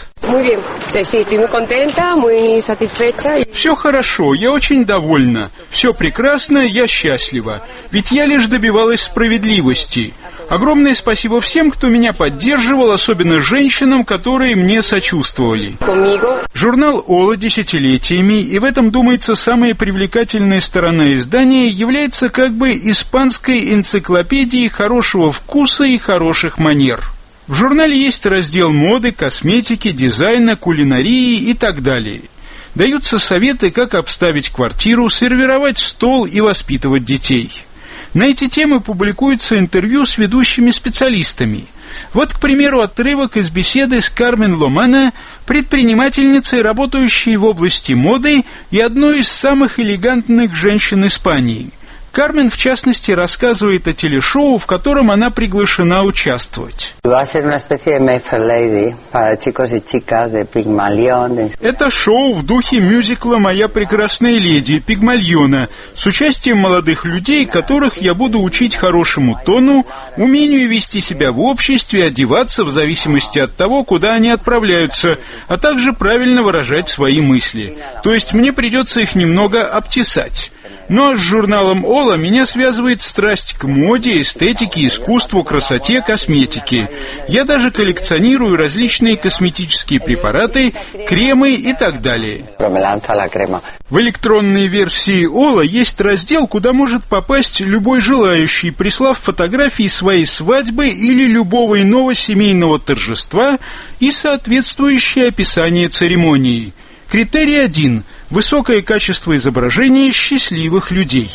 Все хорошо, я очень довольна. Все прекрасно, я счастлива. Ведь я лишь добивалась справедливости. Огромное спасибо всем, кто меня поддерживал, особенно женщинам, которые мне сочувствовали. Журнал «Ола» десятилетиями, и в этом, думается, самая привлекательная сторона издания, является как бы испанской энциклопедией хорошего вкуса и хороших манер. В журнале есть раздел моды, косметики, дизайна, кулинарии и так далее. Даются советы, как обставить квартиру, сервировать стол и воспитывать детей. На эти темы публикуются интервью с ведущими специалистами. Вот, к примеру, отрывок из беседы с Кармен Ломана, предпринимательницей, работающей в области моды и одной из самых элегантных женщин Испании. Кармен, в частности, рассказывает о телешоу, в котором она приглашена участвовать. Это шоу в духе мюзикла «Моя прекрасная леди» Пигмальона, с участием молодых людей, которых я буду учить хорошему тону, умению вести себя в обществе, одеваться в зависимости от того, куда они отправляются, а также правильно выражать свои мысли. То есть мне придется их немного обтесать. Но с журналом «Ола» меня связывает страсть к моде, эстетике, искусству, красоте, косметике. Я даже коллекционирую различные косметические препараты, кремы и так далее. В электронной версии «Ола» есть раздел, куда может попасть любой желающий, прислав фотографии своей свадьбы или любого иного семейного торжества и соответствующее описание церемонии. Критерий 1. Высокое качество изображения счастливых людей.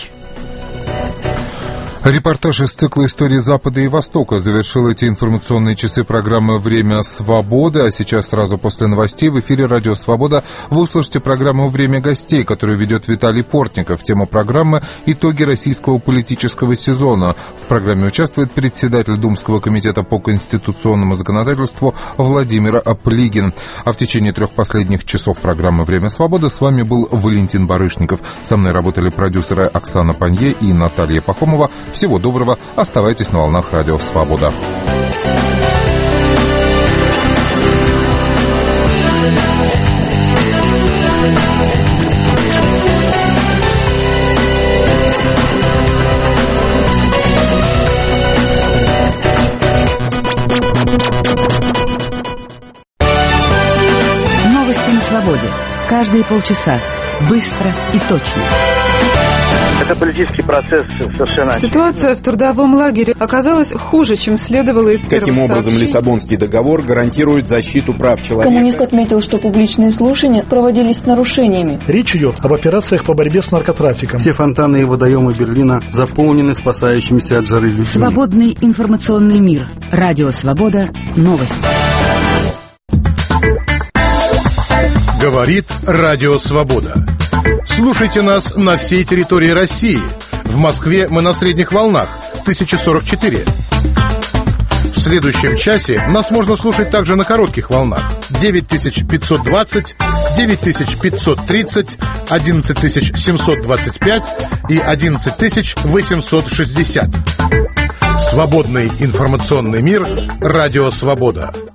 Репортаж из цикла «Истории Запада и Востока» завершил эти информационные часы программы «Время свободы». А сейчас, сразу после новостей, в эфире «Радио Свобода» вы услышите программу «Время гостей», которую ведет Виталий Портников. Тема программы «Итоги российского политического сезона». В программе участвует председатель Думского комитета по конституционному законодательству Владимир Аплигин. А в течение 3 последних часов программы «Время свободы» с вами был Валентин Барышников. Со мной работали продюсеры Оксана Панье и Наталья Пахомова. Всего доброго, оставайтесь на волнах «Радио Свобода». Новости на свободе. Каждые полчаса. Быстро и точно. Это политический процесс совершенно... Ситуация в трудовом лагере оказалась хуже, чем следовало из первых Каким образом сообщений. Лиссабонский договор гарантирует защиту прав человека? Коммунист отметил, что публичные слушания проводились с нарушениями. Речь идет об операциях по борьбе с наркотрафиком. Все фонтаны и водоемы Берлина заполнены спасающимися от жары людьми. Свободный информационный мир. Радио Свобода. Новости. Говорит Радио Свобода. Слушайте нас на всей территории России. В Москве мы на средних волнах 1044. В следующем часе нас можно слушать также на коротких волнах 9520, 9530, 11725 и 11860. Свободный информационный мир. Радио «Свобода».